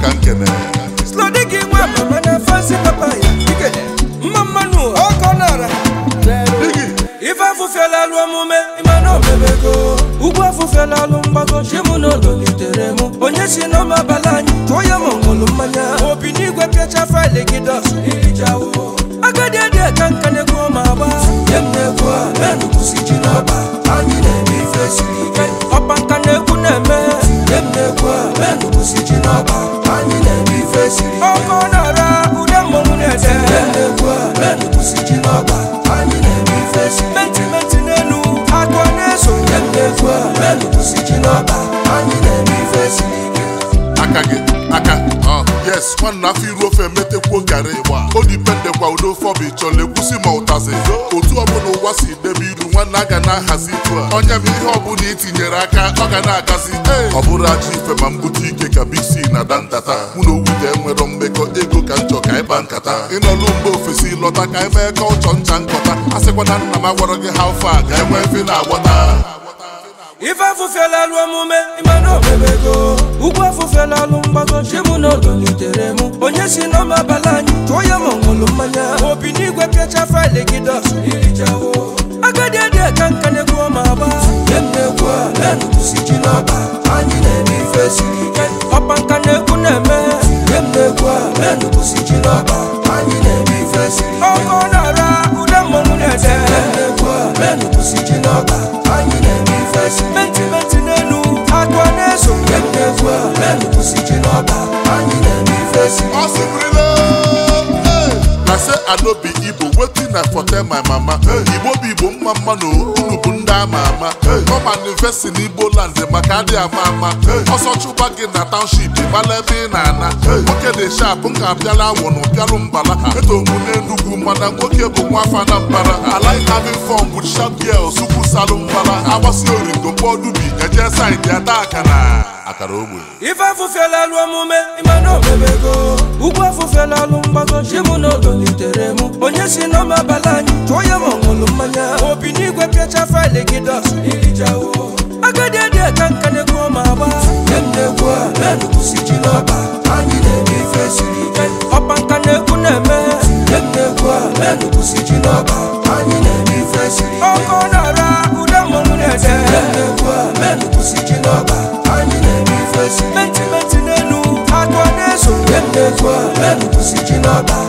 ka nkene slow digi nwa mama na fancy papa ya ikede mama nu okonara ife afụfịala alụ omume ịmana omebego ugwu afụfịala alụ mgbago chimu n'ụlọ litere mụ onye si n'ọma abalị anyị tụọ ya ma ọṅụlụ mmanya obi n'igwe pịacha faịlị gị dọsụ irijawo agadi adị aka nka na-ekwu ma agba nye m na-ekwu a menụkwụsi ji n'ọba anyị na-eme ife siri ike ọpa nka na-ekwu na-eme nye m na-ekwu a menụkwụsi ji n'ọba anyị na-eme ife siri ike ọkọ na-ara ude mmọnwụ na-ede nye m na-ekwu a menụkwụsi ji n'ọba anyị na-eme ife siri ike mentimenti n'elu agụ na-eso nye m na-ekwu a menụkwụsi ji n'ọba anyị na-eme ife siri ike aka gị aka yes nwanna afọ iru ofe emetekwuo garị o dipendekwa udo fọbụ ịchọla egwusi ma ụtazi otu ọbụla ụwa si debe iru nwanna aga na-ahazi itu a onye m ihe ọbụla itinyere aka ọ ga na-agazi ọ bụrụ aja ife ma mbute ike ka bisi na da ntata mụ na owute enwero mmekọ ego ka nchọ ka ịkpa nkata ịnọlụ mba ofesi lọta ka emee ka ọchọ ncha nkọta a sịkwa na nna m agwara gị ha ofe a ga-enwe efe na-agbata ife afụfịala alụ omume ịmana omebego ugwu afụfịala alụ mgbago chimu n'ụlọ litere mụ onye si n'ọma abalị anyị tụọ ya ma ọṅụlụ mmanya obi n'igwe pịacha faịlị gị dọsụ irijawo agadi adị aka nka na-ekwu ma agba nye m na-ekwu a menụkwụsi ji n'ọba anyị na-eme ife siri ike ọpa nka na-ekwu na-eme nye m na-ekwu a menụkwụsi ji n'ọba anyị na-eme ife siri ike ọkọ na-ara ude mmọnwụ na-ede nye m na-ekwu a menụkwụsi ji n'ọba anyị na-eme ife siri ike mentimenti n'elu agụ na-eso nye m na-ekwu a menụkwụsi ji n'ọba anyị na-eme ife siri ike ọ sịbụrịla na se anobi igbo wetin na forte my mama igbo bụ igbo mma mma na unu bụ ndị ama ama ọ manifesti n'igbo land maka adị ama ama ọsọ chụba gị na township gbala ebe ị na-ana nwoke dị shap nka bịala awọ na ụbịalụ mbala eto mụ n'enugwu mana nwoke bụ nwafa na mbara I like having fun with sharp girls ukwu salụ mbala agbasi origo mkpọdubi eje saịdị ada akara ogbe ife afụfịala alụ omume ịmana omebego ugwu afụfịala alụ mgbago chimu n'ụlọ litere mụ onye si n'ọma abalị anyị tụọ ya ma ọṅụlụ mmanya obi n'igwe pịacha faịlị gị dọsụ irijawo agadi adị aka nka na-ekwu ma agba nye m na-ekwu a menụkwụsi ji n'ọba anyị na-eme ife siri ike ọpa nka na-ekwu na-eme nye m na-ekwu a menụkwụsi ji n'ọba anyị na-eme ife siri ike ọkọ na-ara ude mmọnwụ na-ede nye m na-ekwu a menụkwụsi ji n'ọba anyị na-eme ife siri ike mentimenti n'elu agụ na-eso nye m na-ekwu a menụkwụsi ji n'ọba